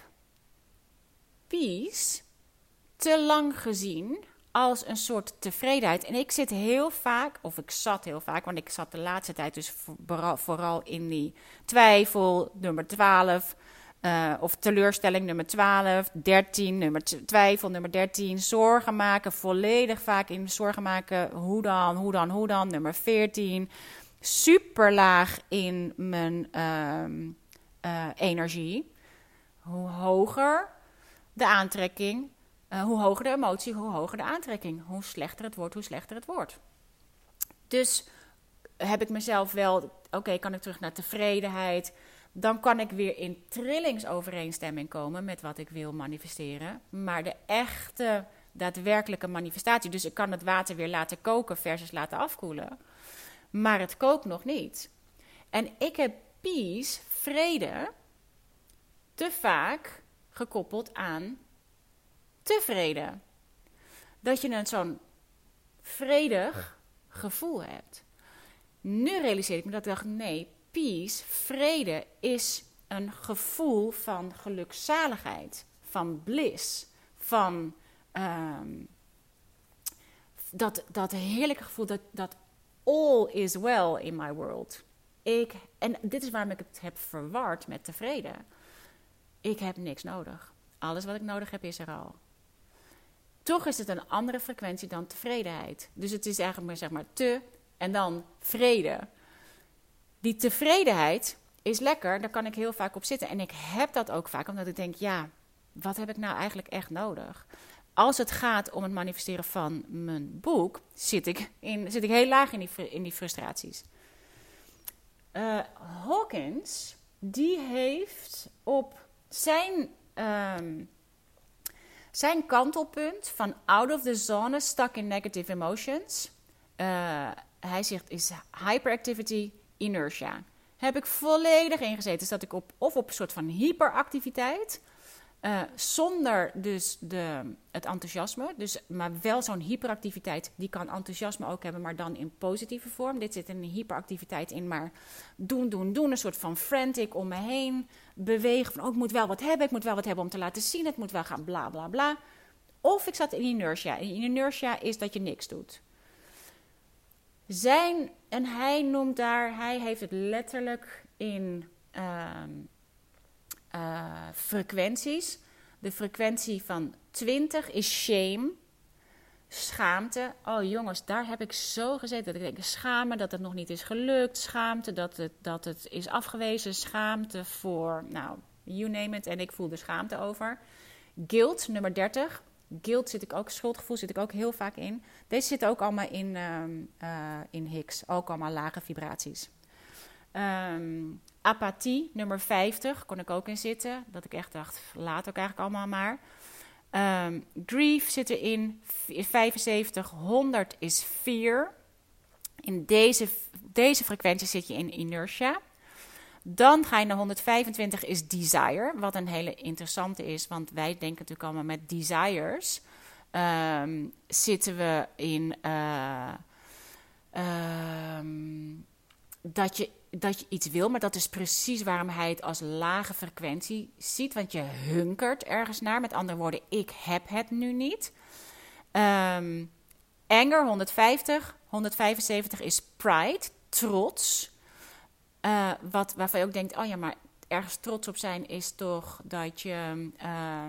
peace te lang gezien als een soort tevredenheid. En ik zit heel vaak, of ik zat heel vaak, want ik zat de laatste tijd dus vooral, vooral in die twijfel, nummer twaalf. Uh, of teleurstelling nummer twaalf, dertien, nummer t- twijfel nummer dertien, zorgen maken, volledig vaak in zorgen maken, hoe dan, hoe dan, hoe dan, nummer veertien, super laag in mijn uh, uh, energie. Hoe hoger de aantrekking, uh, hoe hoger de emotie, hoe hoger de aantrekking. Hoe slechter het wordt, hoe slechter het wordt. Dus heb ik mezelf wel, oké, okay, kan ik terug naar tevredenheid. Dan kan ik weer in trillingsovereenstemming komen met wat ik wil manifesteren. Maar de echte, daadwerkelijke manifestatie, dus ik kan het water weer laten koken versus laten afkoelen. Maar het kookt nog niet. En ik heb peace, vrede, te vaak gekoppeld aan tevreden. Dat je een zo'n vredig gevoel hebt. Nu realiseer ik me dat ik dacht, nee, peace, vrede is een gevoel van gelukzaligheid, van bliss, van um, dat, dat heerlijke gevoel dat, dat all is well in my world. Ik, en dit is waarom ik het heb verward met tevreden. Ik heb niks nodig. Alles wat ik nodig heb is er al. Toch is het een andere frequentie dan tevredenheid. Dus het is eigenlijk maar, zeg maar te en dan vrede. Die tevredenheid is lekker, daar kan ik heel vaak op zitten. En ik heb dat ook vaak, omdat ik denk, ja, wat heb ik nou eigenlijk echt nodig? Als het gaat om het manifesteren van mijn boek, zit ik, in, zit ik heel laag in die, in die frustraties. Uh, Hawkins, die heeft op zijn, um, zijn kantelpunt van out of the zone, stuck in negative emotions. Uh, hij zegt, is hyperactivity, inertia. Heb ik volledig ingezeten. Dus dat ik op, of op een soort van hyperactiviteit, uh, zonder dus de, het enthousiasme, dus, maar wel zo'n hyperactiviteit, die kan enthousiasme ook hebben, maar dan in positieve vorm. Dit zit een hyperactiviteit in, maar doen, doen, doen, een soort van frantic om me heen bewegen, van oh, ik moet wel wat hebben, ik moet wel wat hebben om te laten zien, het moet wel gaan bla, bla, bla. Of ik zat in inertia. En inertia is dat je niks doet. Zijn, en hij noemt daar, hij heeft het letterlijk in uh, uh, frequenties. De frequentie van twintig is shame, schaamte. Oh jongens, daar heb ik zo gezeten dat ik denk, schamen dat het nog niet is gelukt, schaamte dat het, dat het is afgewezen, schaamte voor, nou, you name it. En ik voel de schaamte over. Guilt, nummer dertig. Guilt zit ik ook, schuldgevoel zit ik ook heel vaak in. Deze zitten ook allemaal in, um, uh, in Higgs, ook allemaal lage vibraties. Um, apathie, nummer vijftig, kon ik ook in zitten. Dat ik echt dacht, laat ook eigenlijk allemaal maar. Um, grief zit erin, vijfenzeventig, honderd is fear. In deze, deze frequentie zit je in inertia. Dan ga je naar honderdvijfentwintig is desire, wat een hele interessante is, want wij denken natuurlijk allemaal met desires. Um, zitten we in uh, um, dat, je, dat je iets wil, maar dat is precies waarom hij het als lage frequentie ziet, want je hunkert ergens naar. Met andere woorden, ik heb het nu niet. Um, anger, honderdvijftig, honderdvijfenzeventig is pride, trots. Uh, wat, waarvan je ook denkt, oh ja, maar ergens trots op zijn is toch dat je uh,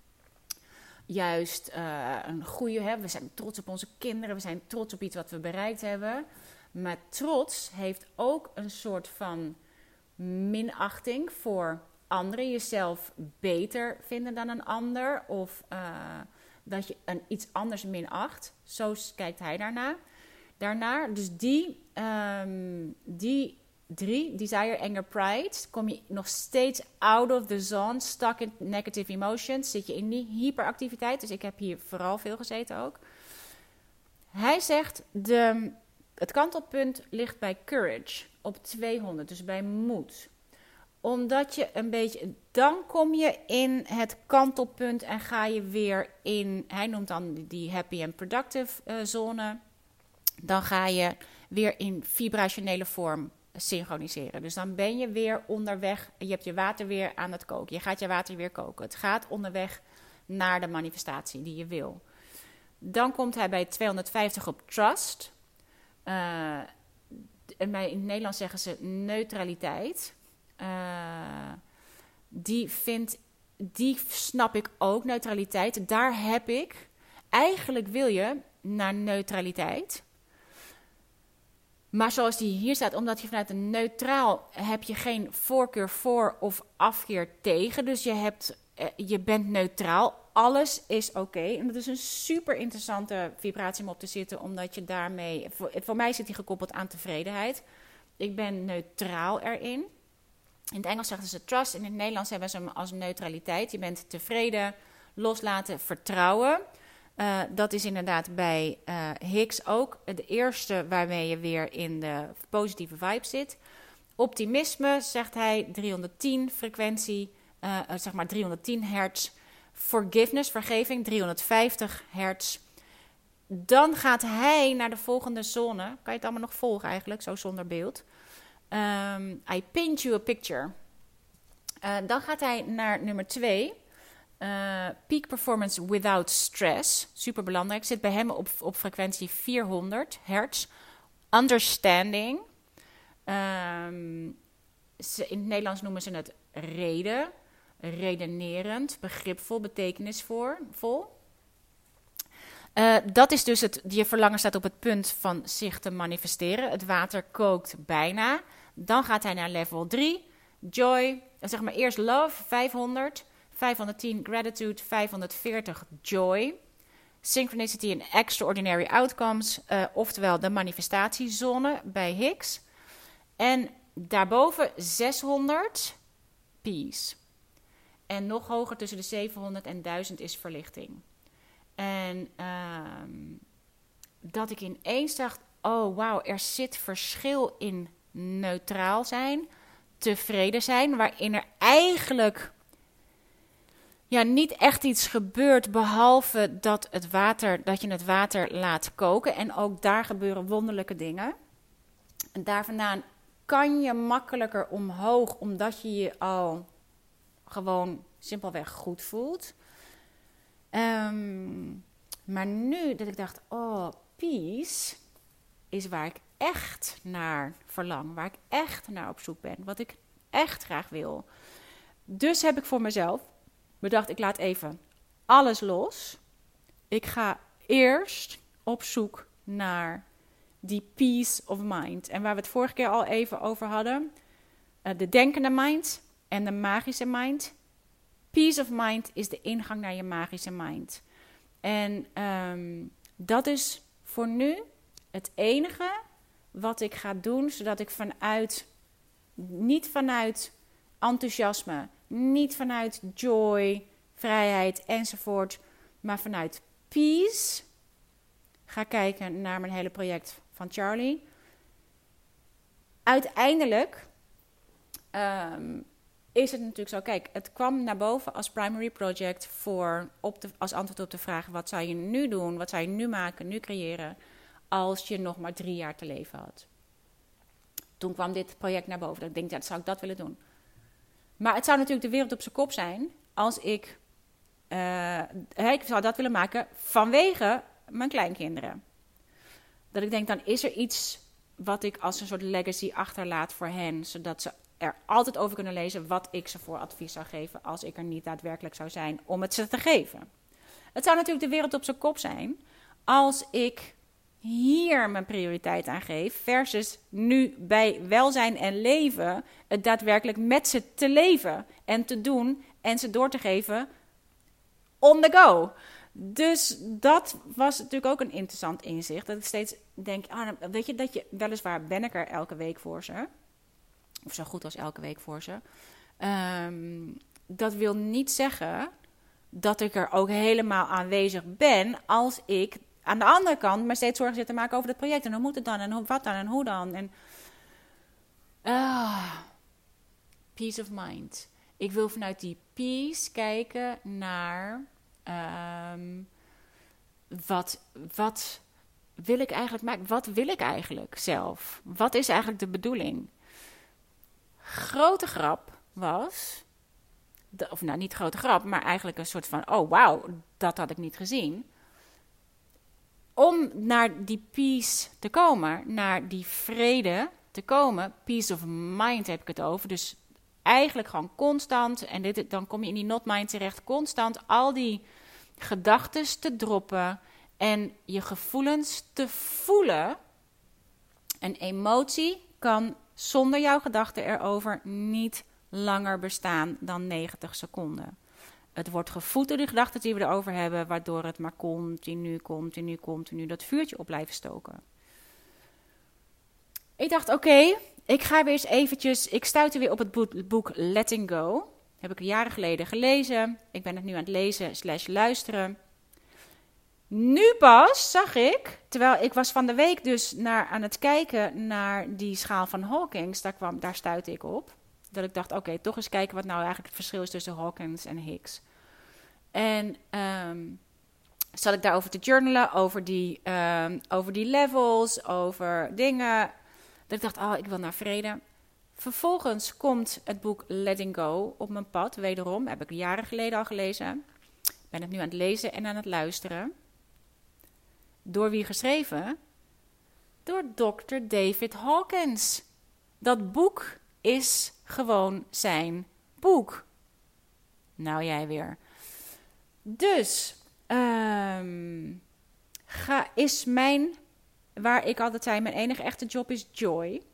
juist uh, een goede hebt. We zijn trots op onze kinderen, we zijn trots op iets wat we bereikt hebben. Maar trots heeft ook een soort van minachting voor anderen. Jezelf beter vinden dan een ander. Of uh, dat je een iets anders minacht. Zo kijkt hij daarna. Daarnaar. Dus die, um, die drie, desire, anger, pride, kom je nog steeds out of the zone, stuck in negative emotions. Zit je in die hyperactiviteit. Dus ik heb hier vooral veel gezeten ook. Hij zegt, de, het kantelpunt ligt bij courage op tweehonderd, dus bij moed. Omdat je een beetje, dan kom je in het kantelpunt en ga je weer in, hij noemt dan die happy and productive uh, zone. Dan ga je weer in vibrationele vorm synchroniseren. Dus dan ben je weer onderweg, je hebt je water weer aan het koken. Je gaat je water weer koken. Het gaat onderweg naar de manifestatie die je wil. Dan komt hij bij tweehonderdvijftig op trust. Uh, en bij, in het Nederlands zeggen ze neutraliteit. Uh, die vindt, die snap ik ook, neutraliteit. Daar heb ik, eigenlijk wil je naar neutraliteit. Maar zoals die hier staat, omdat je vanuit een neutraal heb je geen voorkeur voor of afkeer tegen. Dus je, hebt, je bent neutraal. Alles is oké. Okay. En dat is een super interessante vibratie om op te zitten. Omdat je daarmee... Voor, voor mij zit die gekoppeld aan tevredenheid. Ik ben neutraal erin. In het Engels zeggen ze trust. In het Nederlands hebben ze hem als neutraliteit. Je bent tevreden, loslaten, vertrouwen. Uh, dat is inderdaad bij uh, Higgs ook de eerste waarmee je weer in de positieve vibe zit. Optimisme, zegt hij, driehonderdtien frequentie, uh, zeg maar driehonderdtien hertz. Forgiveness, vergeving, driehonderdvijftig hertz. Dan gaat hij naar de volgende zone. Kan je het allemaal nog volgen eigenlijk, zo zonder beeld. Um, I paint you a picture. Uh, dan gaat hij naar nummer twee. Uh, peak performance without stress. Super belangrijk. Zit bij hem op, op frequentie vierhonderd hertz. Understanding. Um, ze, in het Nederlands noemen ze het reden. Redenerend. Begripvol. Betekenisvol. Uh, dat is dus het, je verlangen staat op het punt van zich te manifesteren. Het water kookt bijna. Dan gaat hij naar level drie. Joy. Zeg maar eerst love, vijfhonderd. vijfhonderdtien gratitude, vijfhonderdveertig joy. Synchronicity en extraordinary outcomes. Uh, oftewel de manifestatiezone bij Higgs. En daarboven zeshonderd peace. En nog hoger tussen de zevenhonderd en duizend is verlichting. En uh, dat ik ineens dacht, oh wauw, er zit verschil in neutraal zijn, tevreden zijn, waarin er eigenlijk ja, niet echt iets gebeurt, behalve dat, het water, dat je het water laat koken. En ook daar gebeuren wonderlijke dingen. En daar vandaan kan je makkelijker omhoog, omdat je je al gewoon simpelweg goed voelt. Um, maar nu dat ik dacht, oh, peace is waar ik echt naar verlang. Waar ik echt naar op zoek ben. Wat ik echt graag wil. Dus heb ik voor mezelf bedacht, ik laat even alles los. Ik ga eerst op zoek naar die peace of mind. En waar we het vorige keer al even over hadden. Uh, de denkende mind en de magische mind. Peace of mind is de ingang naar je magische mind. En um, dat is voor nu het enige wat ik ga doen, zodat ik vanuit, niet vanuit enthousiasme, niet vanuit joy, vrijheid enzovoort, maar vanuit peace ga kijken naar mijn hele project van Charlie. Uiteindelijk um, is het natuurlijk zo, kijk, het kwam naar boven als primary project voor op de, als antwoord op de vraag, wat zou je nu doen, wat zou je nu maken, nu creëren, als je nog maar drie jaar te leven had. Toen kwam dit project naar boven, dat ik denk, ja, zou ik dat willen doen. Maar het zou natuurlijk de wereld op zijn kop zijn als ik, uh, ik zou dat willen maken vanwege mijn kleinkinderen. Dat ik denk, dan is er iets wat ik als een soort legacy achterlaat voor hen, zodat ze er altijd over kunnen lezen wat ik ze voor advies zou geven als ik er niet daadwerkelijk zou zijn om het ze te geven. Het zou natuurlijk de wereld op zijn kop zijn als ik hier mijn prioriteit aan geef versus nu bij welzijn en leven het daadwerkelijk met ze te leven en te doen en ze door te geven on the go. Dus dat was natuurlijk ook een interessant inzicht. Dat ik steeds denk, ah, weet je, dat je weliswaar ben ik er elke week voor ze. Of zo goed als elke week voor ze. Um, dat wil niet zeggen dat ik er ook helemaal aanwezig ben als ik aan de andere kant maar steeds zorgen zit te maken over het project. En hoe moet het dan? En hoe, wat dan? En hoe dan? En uh, peace of mind. Ik wil vanuit die peace kijken naar um, wat, wat wil ik eigenlijk maken? Wat wil ik eigenlijk zelf? Wat is eigenlijk de bedoeling? Grote grap was, de, of nou niet grote grap, maar eigenlijk een soort van, oh wauw, dat had ik niet gezien. Om naar die peace te komen, naar die vrede te komen, peace of mind heb ik het over, dus eigenlijk gewoon constant, en dit, dan kom je in die not mind terecht, constant al die gedachten te droppen en je gevoelens te voelen. Een emotie kan zonder jouw gedachten erover niet langer bestaan dan negentig seconden. Het wordt gevoed door de gedachten die we erover hebben, waardoor het maar continu, continu, continu dat vuurtje op blijven stoken. Ik dacht, oké, okay, ik ga weer eens eventjes, ik stuitte weer op het boek, boek Letting Go. Heb ik jaren geleden gelezen. Ik ben het nu aan het lezen slash luisteren. Nu pas zag ik, terwijl ik was van de week dus naar, aan het kijken naar die schaal van Hawkins, daar, kwam, daar stuitte ik op. Dat ik dacht, oké, okay, toch eens kijken wat nou eigenlijk het verschil is tussen Hawkins en Hicks. En um, zat ik daarover te journalen, over die, um, over die levels, over dingen. Dat ik dacht, oh, ik wil naar vrede. Vervolgens komt het boek Letting Go op mijn pad, wederom. Heb ik jaren geleden al gelezen. Ik ben het nu aan het lezen en aan het luisteren. Door wie geschreven? Door dokter David Hawkins. Dat boek is gewoon zijn boek. Nou, jij weer. Dus, um, ga, is mijn, waar ik altijd zei, mijn enige echte job is joy.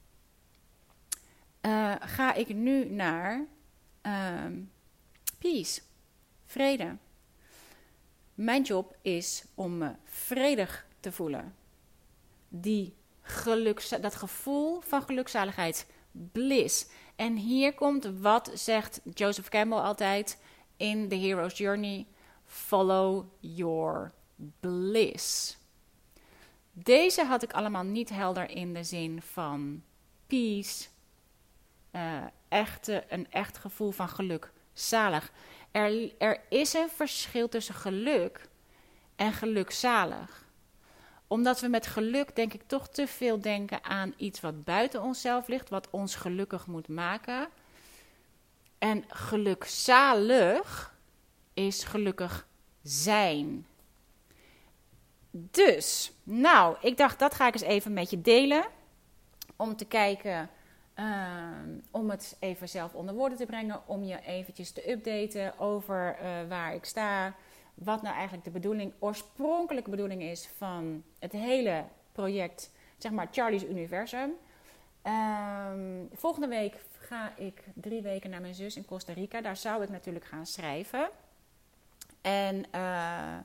Uh, ga ik nu naar um, peace, vrede. Mijn job is om me vredig te voelen. Die geluks, dat gevoel van gelukzaligheid, bliss. En hier komt wat zegt Joseph Campbell altijd in The Hero's Journey. Follow your bliss. Deze had ik allemaal niet helder in de zin van peace. Uh, echte, een echt gevoel van geluk. Zalig. Er, er is een verschil tussen geluk en gelukzalig. Omdat we met geluk denk ik toch te veel denken aan iets wat buiten onszelf ligt. Wat ons gelukkig moet maken. En gelukzalig is gelukkig zijn. Dus, nou, ik dacht dat ga ik eens even met je delen. Om te kijken... Um, om het even zelf onder woorden te brengen, om je eventjes te updaten over uh, waar ik sta, wat nou eigenlijk de bedoeling, oorspronkelijke bedoeling is van het hele project, zeg maar Charlie's Universum. Um, volgende week ga ik drie weken naar mijn zus in Costa Rica, daar zou ik natuurlijk gaan schrijven. En uh,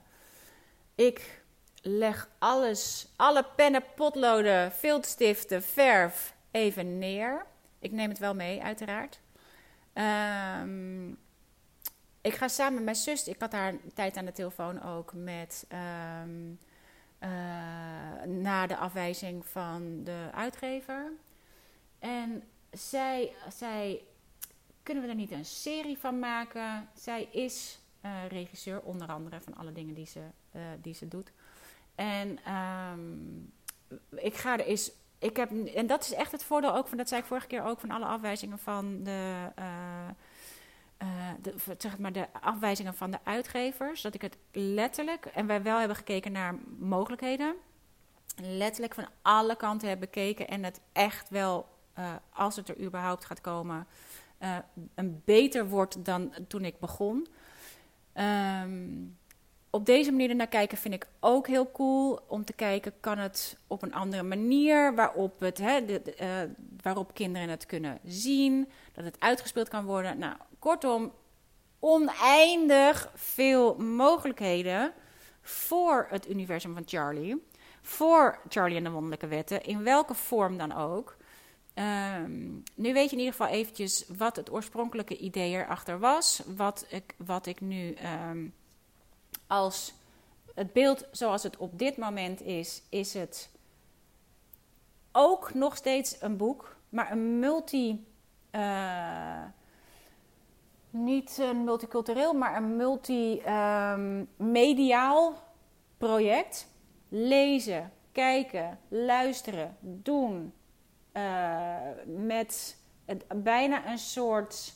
ik leg alles, alle pennen, potloden, viltstiften, verf, even neer. Ik neem het wel mee, uiteraard. Um, ik ga samen met mijn zus... Ik had haar een tijd aan de telefoon ook met... Um, uh, na de afwijzing van de uitgever. En zij zei... Kunnen we er niet een serie van maken? Zij is uh, regisseur, onder andere, van alle dingen die ze, uh, die ze doet. En um, ik ga er eens... Ik heb, en dat is echt het voordeel ook van, dat zei ik vorige keer ook, van alle afwijzingen van de, uh, uh, de, zeg maar de afwijzingen van de uitgevers. Dat ik het letterlijk, en wij wel hebben gekeken naar mogelijkheden, letterlijk van alle kanten heb bekeken en het echt wel, uh, als het er überhaupt gaat komen, uh, een beter wordt dan toen ik begon. Um, Op deze manier naar kijken vind ik ook heel cool. Om te kijken, kan het op een andere manier waarop, het, hè, de, de, uh, waarop kinderen het kunnen zien. Dat het uitgespeeld kan worden. Nou, kortom, oneindig veel mogelijkheden voor het universum van Charlie. Voor Charlie en de wonderlijke wetten. In welke vorm dan ook. Um, nu weet je in ieder geval eventjes wat het oorspronkelijke idee erachter was. Wat ik, wat ik nu... Um, Als het beeld zoals het op dit moment is, is het ook nog steeds een boek, maar een multi, uh, niet een multicultureel, maar een multimediaal um, project. Lezen, kijken, luisteren, doen, uh, met het, bijna een soort...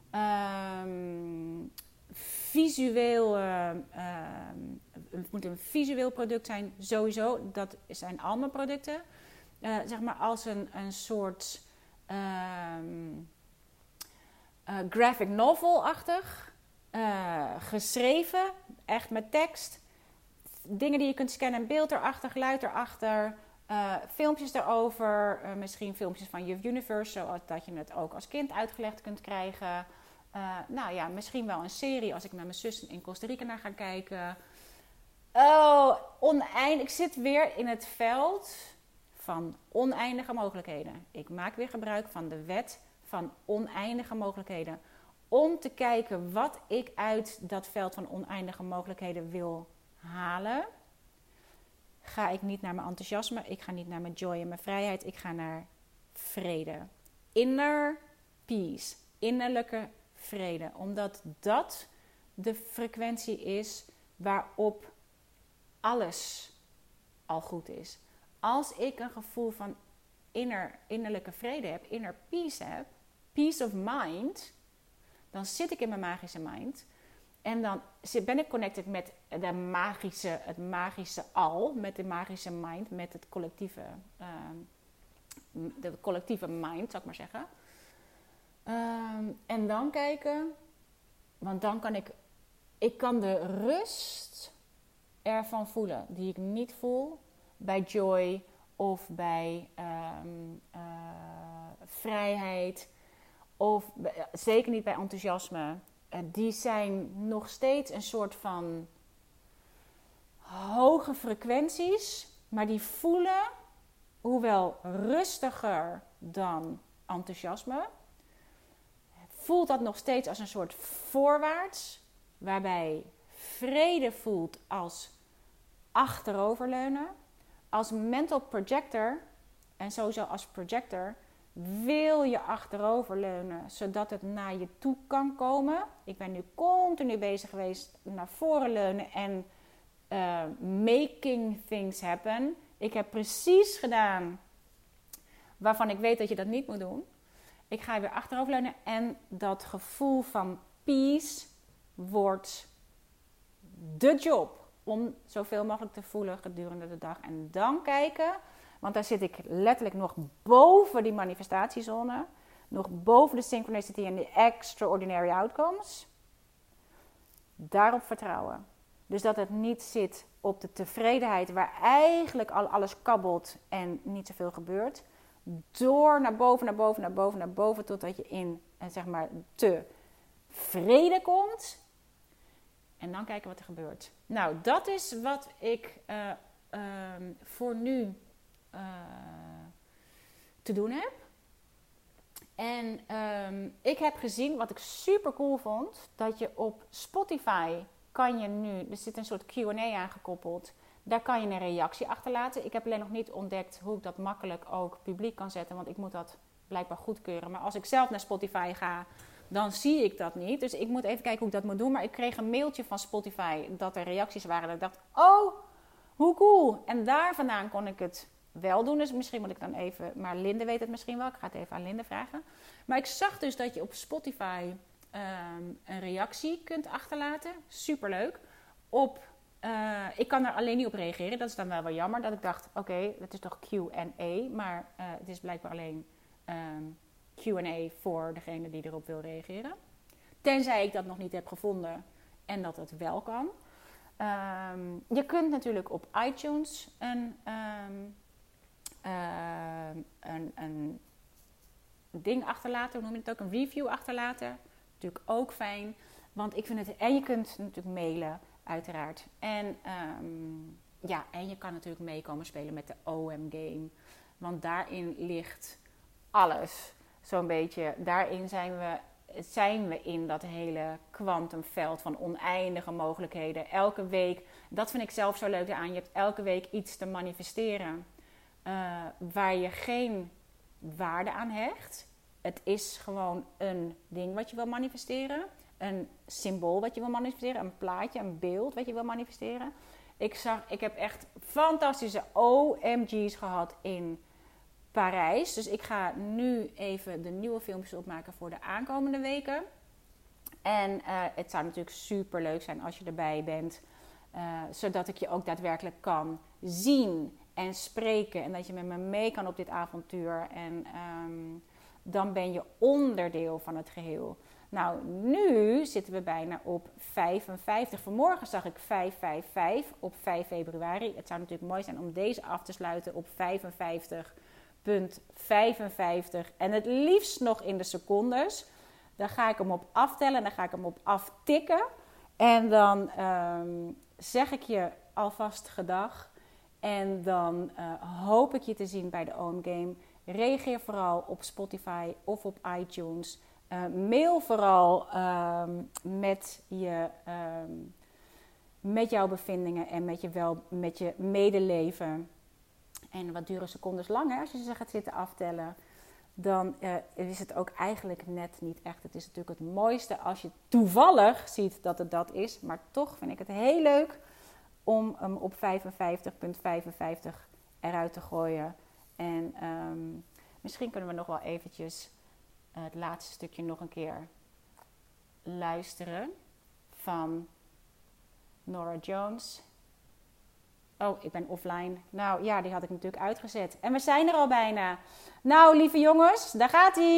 Um, Visueel, uh, uh, het moet een visueel product zijn, sowieso. Dat zijn al mijn producten. Uh, zeg maar als een, een soort, um, uh, graphic novel-achtig. Uh, geschreven, echt met tekst. Dingen die je kunt scannen, beeld erachter, geluid erachter. Uh, filmpjes erover. Uh, misschien filmpjes van Youth Universe, zodat je het ook als kind uitgelegd kunt krijgen. Uh, nou ja, misschien wel een serie als ik met mijn zus in Costa Rica naar ga kijken. Oh, oneindig. Ik zit weer in het veld van oneindige mogelijkheden. Ik maak weer gebruik van de wet van oneindige mogelijkheden. Om te kijken wat ik uit dat veld van oneindige mogelijkheden wil halen. Ga ik niet naar mijn enthousiasme. Ik ga niet naar mijn joy en mijn vrijheid. Ik ga naar vrede. Inner peace. Innerlijke vrede. Omdat dat de frequentie is waarop alles al goed is. Als ik een gevoel van inner, innerlijke vrede heb, inner peace heb, peace of mind, dan zit ik in mijn magische mind. En dan ben ik connected met de magische, het magische al, met de magische mind, met het collectieve, uh, de collectieve mind, zou ik maar zeggen. Um, en dan kijken, want dan kan ik, ik kan de rust ervan voelen, die ik niet voel bij joy of bij um, uh, vrijheid of uh, zeker niet bij enthousiasme. Uh, die zijn nog steeds een soort van hoge frequenties, maar die voelen, hoewel rustiger dan enthousiasme, voelt dat nog steeds als een soort voorwaarts, waarbij vrede voelt als achteroverleunen. Als mental projector, en sowieso als projector, wil je achteroverleunen, zodat het naar je toe kan komen. Ik ben nu continu bezig geweest naar voren leunen en uh, making things happen. Ik heb precies gedaan waarvan ik weet dat je dat niet moet doen. Ik ga weer achteroverleunen en dat gevoel van peace wordt de job om zoveel mogelijk te voelen gedurende de dag. En dan kijken, want daar zit ik letterlijk nog boven die manifestatiezone, nog boven de synchronicity en de extraordinary outcomes. Daarop vertrouwen. Dus dat het niet zit op de tevredenheid waar eigenlijk al alles kabbelt en niet zoveel gebeurt. Door naar boven, naar boven, naar boven, naar boven, totdat je in, zeg maar, te vrede komt. En dan kijken wat er gebeurt. Nou, dat is wat ik uh, uh, voor nu uh, te doen heb. En um, ik heb gezien, wat ik super cool vond, dat je op Spotify kan je nu, er zit een soort Q en A aangekoppeld. Daar kan je een reactie achterlaten. Ik heb alleen nog niet ontdekt hoe ik dat makkelijk ook publiek kan zetten. Want ik moet dat blijkbaar goedkeuren. Maar als ik zelf naar Spotify ga, dan zie ik dat niet. Dus ik moet even kijken hoe ik dat moet doen. Maar ik kreeg een mailtje van Spotify dat er reacties waren. Dat ik dacht, oh, hoe cool. En daar vandaan kon ik het wel doen. Dus misschien moet ik dan even, maar Linde weet het misschien wel. Ik ga het even aan Linde vragen. Maar ik zag dus dat je op Spotify um, een reactie kunt achterlaten. Superleuk. Op... Uh, ik kan er alleen niet op reageren. Dat is dan wel wel jammer. Dat ik dacht, oké, okay, dat is toch Q en A. Maar uh, het is blijkbaar alleen um, Q en A voor degene die erop wil reageren. Tenzij ik dat nog niet heb gevonden en dat het wel kan. Um, je kunt natuurlijk op iTunes een, um, uh, een, een ding achterlaten. Hoe noem je het ook? Een review achterlaten. Natuurlijk ook fijn. Want ik vind het... En je kunt natuurlijk mailen. Uiteraard. En, um, ja, en je kan natuurlijk meekomen spelen met de O M-game. Want daarin ligt alles. Zo'n beetje. Daarin zijn we, zijn we in dat hele kwantumveld van oneindige mogelijkheden. Elke week, dat vind ik zelf zo leuk aan. Je hebt elke week iets te manifesteren. Uh, waar je geen waarde aan hecht. Het is gewoon een ding wat je wil manifesteren. Een symbool wat je wil manifesteren. Een plaatje, een beeld wat je wil manifesteren. Ik, zag, ik heb echt fantastische O M G's gehad in Parijs. Dus ik ga nu even de nieuwe filmpjes opmaken voor de aankomende weken. En uh, het zou natuurlijk super leuk zijn als je erbij bent. Uh, zodat ik je ook daadwerkelijk kan zien en spreken. En dat je met me mee kan op dit avontuur. En um, dan ben je onderdeel van het geheel. Nou, nu zitten we bijna op vijfenvijftig. Vanmorgen zag ik vijf vijf vijf op vijf februari. Het zou natuurlijk mooi zijn om deze af te sluiten op vijfenvijftig komma vijfenvijftig. En het liefst nog in de secondes. Dan ga ik hem op aftellen en dan ga ik hem op aftikken. En dan um, zeg ik je alvast gedag. En dan uh, hoop ik je te zien bij de O M Game. Reageer vooral op Spotify of op iTunes. Uh, mail vooral um, met, je, um, met jouw bevindingen en met je, wel, met je medeleven. En wat duren secondes langer als je ze gaat zitten aftellen. Dan uh, is het ook eigenlijk net niet echt. Het is natuurlijk het mooiste als je toevallig ziet dat het dat is. Maar toch vind ik het heel leuk om hem op vijfenvijftig komma vijfenvijftig eruit te gooien. En um, misschien kunnen we nog wel eventjes uh, het laatste stukje nog een keer luisteren van Norah Jones. Oh, ik ben offline. Nou ja, die had ik natuurlijk uitgezet. En we zijn er al bijna. Nou, lieve jongens, daar gaat ie.